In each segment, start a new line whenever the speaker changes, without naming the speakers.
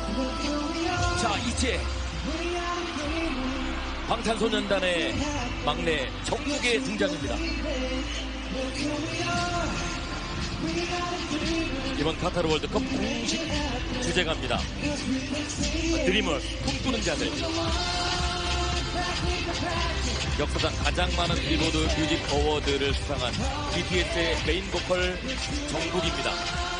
자, 이제 방탄소년단의 막내 정국의 등장입니다. 이번 카타르 월드컵 공식 주제가입니다. 드리머, 꿈꾸는 자들. 역사상 가장 많은 빌보드 뮤직 어워드를 수상한 BTS의 메인 보컬 정국입니다.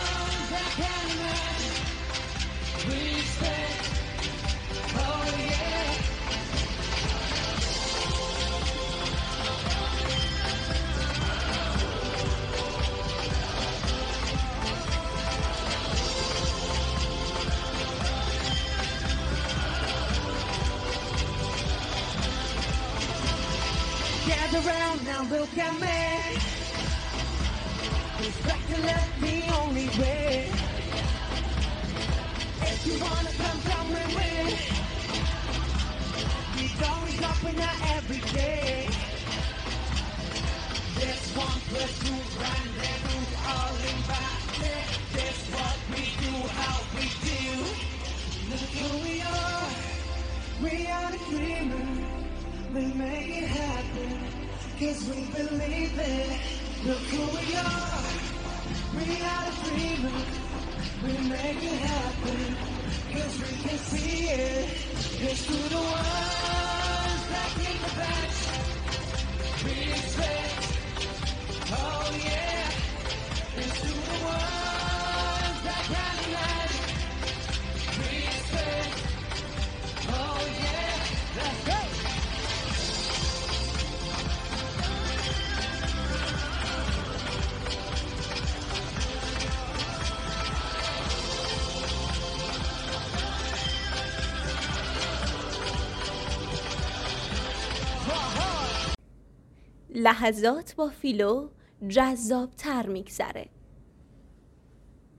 Gather round now, look at me. Respect and left the only way. If you wanna come with me. We don't stop in there every day. This 1+2 rendezvous all in back. This what we do, how we do. Look who we are. We are the dreamers. We make it happen, cause we believe it. Look who we are. We are the dreamers. We make it happen, cause we can see it. It's to the ones that keep the back. Respect. Oh yeah. It's to the ones that can imagine. Respect. Oh yeah. Let's go.
لحظات با فیلو جذاب‌تر می‌گذره.